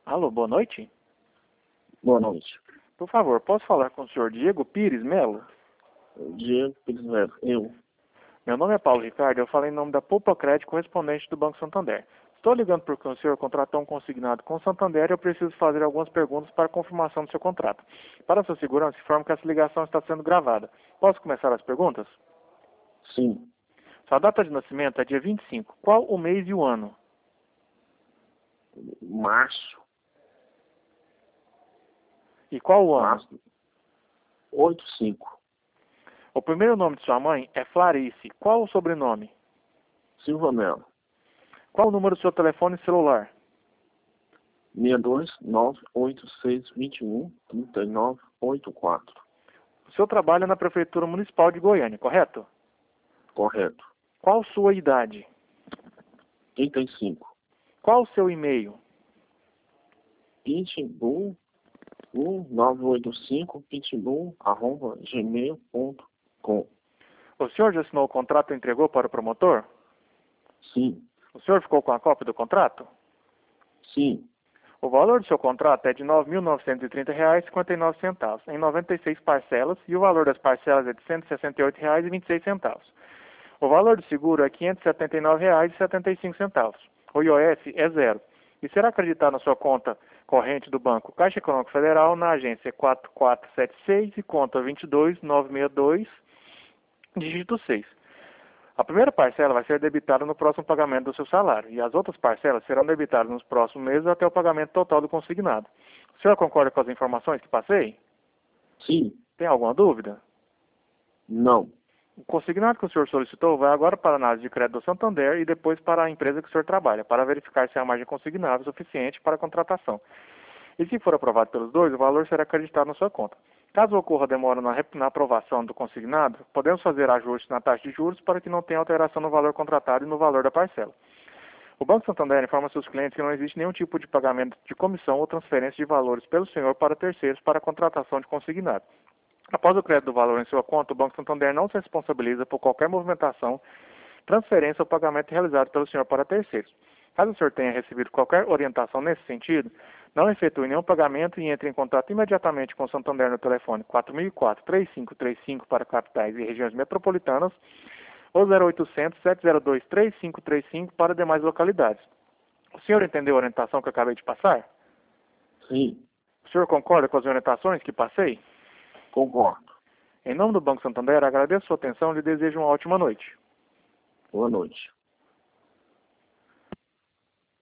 Alô, boa noite. Boa noite. Por favor, posso falar com o senhor Diego Pires Melo? Diego Pires Melo. Eu. Meu nome é Paulo Ricardo, eu falo em nome da Poupa Crédito, correspondente do Banco Santander. Estou ligando porque o senhor contratou um consignado com o Santander e eu preciso fazer algumas perguntas para confirmação do seu contrato. Para sua segurança, informo que essa ligação está sendo gravada. Posso começar as perguntas? Sim. Sua data de nascimento é dia 25. Qual o mês e o ano? Março. E qual o ano? Março. 85. O primeiro nome de sua mãe é Clarice. Qual o sobrenome? Silva Melo. Qual o número do seu telefone celular? 62986213984. O senhor trabalha na Prefeitura Municipal de Goiânia, correto? Correto. Qual sua idade? 35. Qual o seu e-mail? pitbull1985pitbull@gmail.com. O senhor já assinou o contrato e entregou para o promotor? Sim. O senhor ficou com a cópia do contrato? Sim. O valor do seu contrato é de R$ 9.930,59 em 96 parcelas e o valor das parcelas é de R$ 168,26. O valor do seguro é R$ 579,75. O IOF é zero e será acreditado na sua conta corrente do Banco Caixa Econômica Federal na agência 4476 e conta 22962, dígito 6. A primeira parcela vai ser debitada no próximo pagamento do seu salário e as outras parcelas serão debitadas nos próximos meses até o pagamento total do consignado. O senhor concorda com as informações que passei? Sim. Tem alguma dúvida? Não. O consignado que o senhor solicitou vai agora para a análise de crédito do Santander e depois para a empresa que o senhor trabalha, para verificar se a margem consignada é suficiente para a contratação. E se for aprovado pelos dois, o valor será acreditado na sua conta. Caso ocorra demora na aprovação do consignado, podemos fazer ajustes na taxa de juros para que não tenha alteração no valor contratado e no valor da parcela. O Banco Santander informa seus clientes que não existe nenhum tipo de pagamento de comissão ou transferência de valores pelo senhor para terceiros para a contratação de consignado. Após o crédito do valor em sua conta, o Banco Santander não se responsabiliza por qualquer movimentação, transferência ou pagamento realizado pelo senhor para terceiros. Caso o senhor tenha recebido qualquer orientação nesse sentido, não efetue nenhum pagamento e entre em contato imediatamente com o Santander no telefone 4004-3535 para capitais e regiões metropolitanas ou 0800-702-3535 para demais localidades. O senhor entendeu a orientação que eu acabei de passar? Sim. O senhor concorda com as orientações que passei? Concordo. Em nome do Banco Santander, agradeço a sua atenção e lhe desejo uma ótima noite. Boa noite.